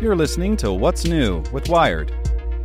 You're listening to What's New with Wired.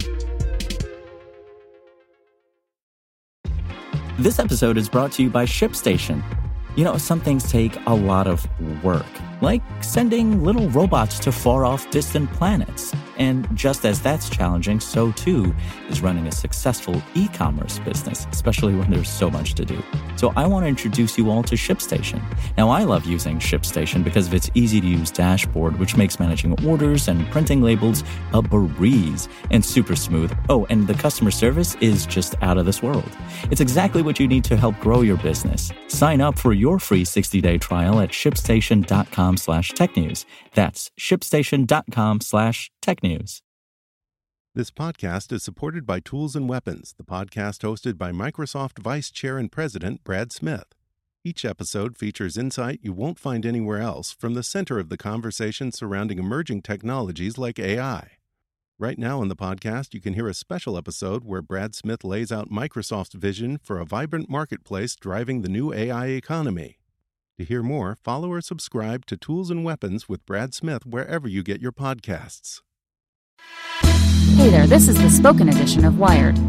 This episode is brought to you by ShipStation. You know, some things take a lot of work, like sending little robots to far-off distant planets. And just as that's challenging, so too is running a successful e-commerce business, especially when there's so much to do. So I want to introduce you all to ShipStation. Now, I love using ShipStation because of its easy-to-use dashboard, which makes managing orders and printing labels a breeze and super smooth. Oh, and the customer service is just out of this world. It's exactly what you need to help grow your business. Sign up for your free 60-day trial at shipstation.com/technews. That's shipstation.com/technews. This podcast is supported by Tools and Weapons, the podcast hosted by Microsoft Vice Chair and President Brad Smith. Each episode features insight you won't find anywhere else from the center of the conversation surrounding emerging technologies like AI. Right now on the podcast, you can hear a special episode where Brad Smith lays out Microsoft's vision for a vibrant marketplace driving the new AI economy. To hear more, follow or subscribe to Tools and Weapons with Brad Smith wherever you get your podcasts. Hey there, this is the spoken edition of Wired.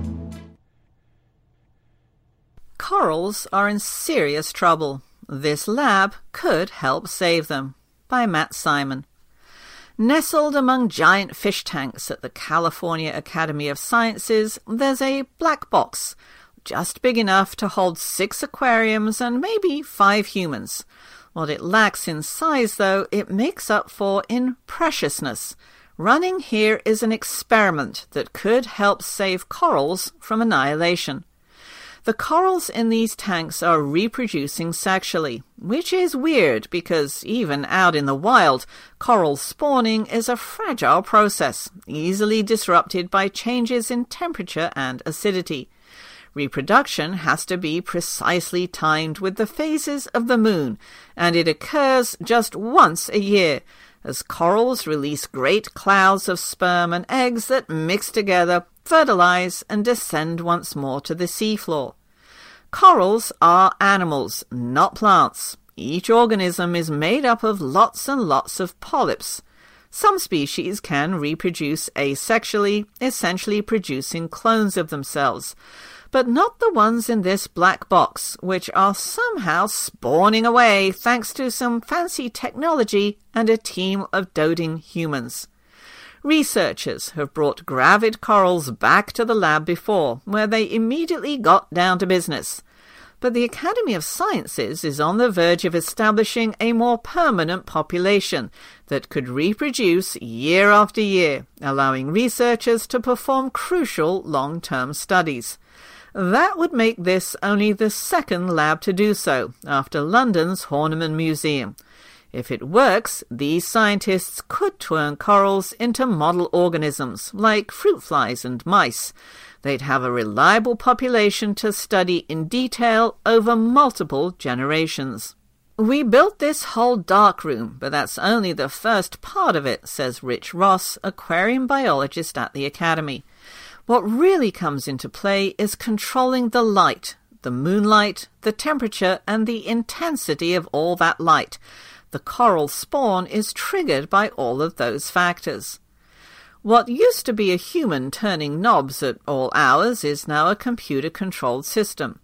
Corals are in serious trouble. This lab could help save them. By Matt Simon. Nestled among giant fish tanks at the California Academy of Sciences, there's a black box, just big enough to hold 6 aquariums and maybe 5 humans. What it lacks in size, though, it makes up for in preciousness. Running here is an experiment that could help save corals from annihilation. The corals in these tanks are reproducing sexually, which is weird because even out in the wild, coral spawning is a fragile process, easily disrupted by changes in temperature and acidity. Reproduction has to be precisely timed with the phases of the moon, and it occurs just once a year, as corals release great clouds of sperm and eggs that mix together, fertilize, and descend once more to the seafloor. Corals are animals, not plants. Each organism is made up of lots and lots of polyps. Some species can reproduce asexually, essentially producing clones of themselves, but not the ones in this black box, which are somehow spawning away thanks to some fancy technology and a team of doting humans. Researchers have brought gravid corals back to the lab before, where they immediately got down to business. But the Academy of Sciences is on the verge of establishing a more permanent population that could reproduce year after year, allowing researchers to perform crucial long-term studies. That would make this only the second lab to do so, after London's Horniman Museum. If it works, these scientists could turn corals into model organisms, like fruit flies and mice. They'd have a reliable population to study in detail over multiple generations. We built this whole darkroom, but that's only the first part of it, says Rich Ross, aquarium biologist at the Academy. What really comes into play is controlling the light, the moonlight, the temperature, and the intensity of all that light. The coral spawn is triggered by all of those factors. What used to be a human turning knobs at all hours is now a computer-controlled system.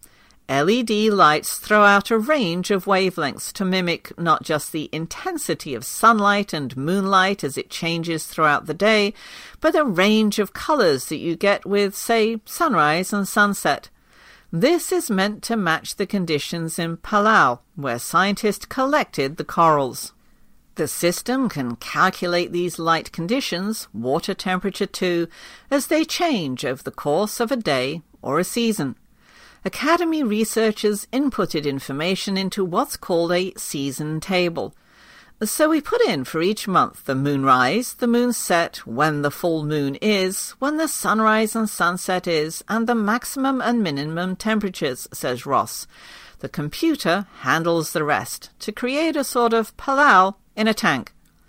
LED lights throw out a range of wavelengths to mimic not just the intensity of sunlight and moonlight as it changes throughout the day, but a range of colors that you get with, say, sunrise and sunset. This is meant to match the conditions in Palau, where scientists collected the corals. The system can calculate these light conditions, water temperature too, as they change over the course of a day or a season. Academy researchers inputted information into what's called a season table. So we put in for each month the moonrise, the moonset, when the full moon is, when the sunrise and sunset is, and the maximum and minimum temperatures, says Ross. The computer handles the rest to create a sort of Palau in a tank.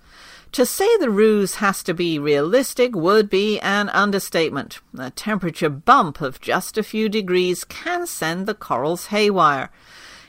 To say the ruse has to be realistic would be an understatement. A temperature bump of just a few degrees can send the corals haywire.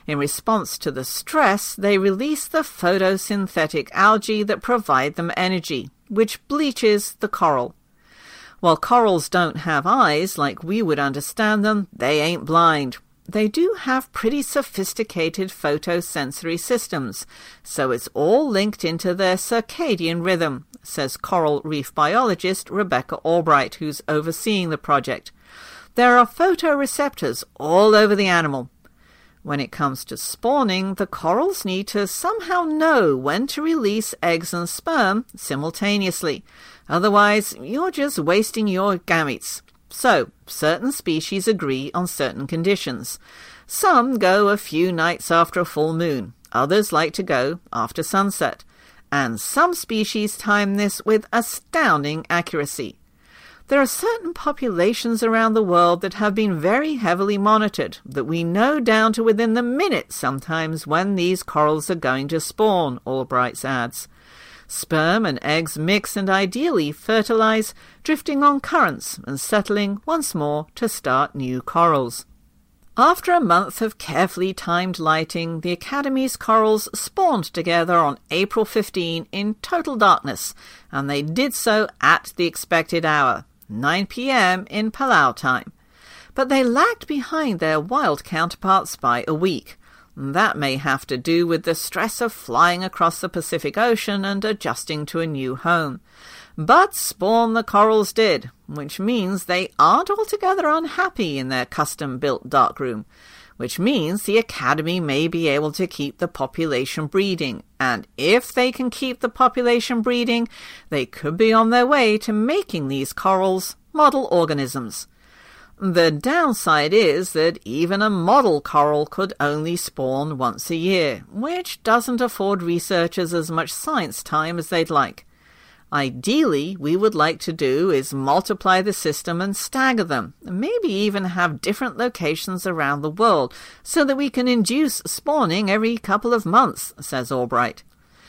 In response to the stress, they release the photosynthetic algae that provide them energy, which bleaches the coral. While corals don't have eyes like we would understand them, they ain't blind. They do have pretty sophisticated photosensory systems, so it's all linked into their circadian rhythm, says coral reef biologist Rebecca Albright, who's overseeing the project. There are photoreceptors all over the animal. When it comes to spawning, the corals need to somehow know when to release eggs and sperm simultaneously. Otherwise, you're just wasting your gametes. So, certain species agree on certain conditions. Some go a few nights after a full moon. Others like to go after sunset. And some species time this with astounding accuracy. There are certain populations around the world that have been very heavily monitored, that we know down to within the minute sometimes when these corals are going to spawn, Albright adds. Sperm and eggs mix and ideally fertilize, drifting on currents and settling once more to start new corals. After a month of carefully timed lighting, the Academy's corals spawned together on April 15 in total darkness, and they did so at the expected hour, 9 p.m. in Palau time. But they lagged behind their wild counterparts by a week. That may have to do with the stress of flying across the Pacific Ocean and adjusting to a new home. But spawn the corals did, which means they aren't altogether unhappy in their custom-built darkroom, which means the Academy may be able to keep the population breeding, and if they can keep the population breeding, they could be on their way to making these corals model organisms. The downside is that even a model coral could only spawn once a year, which doesn't afford researchers as much science time as they'd like. Ideally, we would like to do is multiply the system and stagger them, maybe even have different locations around the world, so that we can induce spawning every couple of months, says Albright.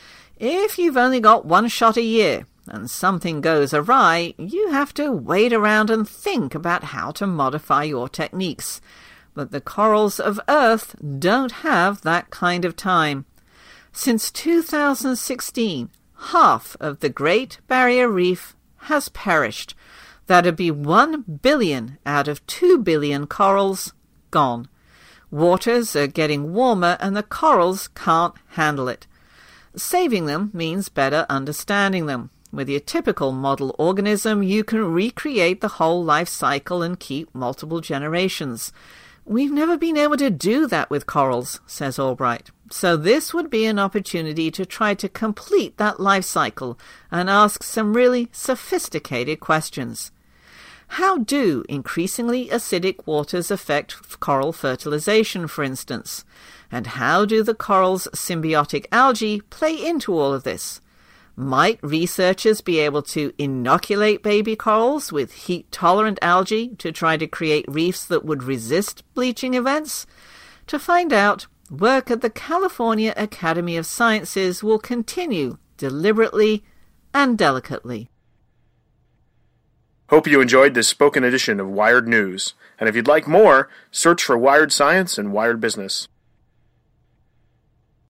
If you've only got one shot a year, and something goes awry, you have to wait around and think about how to modify your techniques. But the corals of Earth don't have that kind of time. Since 2016, half of the Great Barrier Reef has perished. That'd be 1 billion out of 2 billion corals gone. Waters are getting warmer and the corals can't handle it. Saving them means better understanding them. With your typical model organism, you can recreate the whole life cycle and keep multiple generations. We've never been able to do that with corals, says Albright. So this would be an opportunity to try to complete that life cycle and ask some really sophisticated questions. How do increasingly acidic waters affect coral fertilization, for instance? And how do the coral's symbiotic algae play into all of this? Might researchers be able to inoculate baby corals with heat-tolerant algae to try to create reefs that would resist bleaching events? To find out, work at the California Academy of Sciences will continue deliberately and delicately. Hope you enjoyed this spoken edition of Wired News. And if you'd like more, search for Wired Science and Wired Business.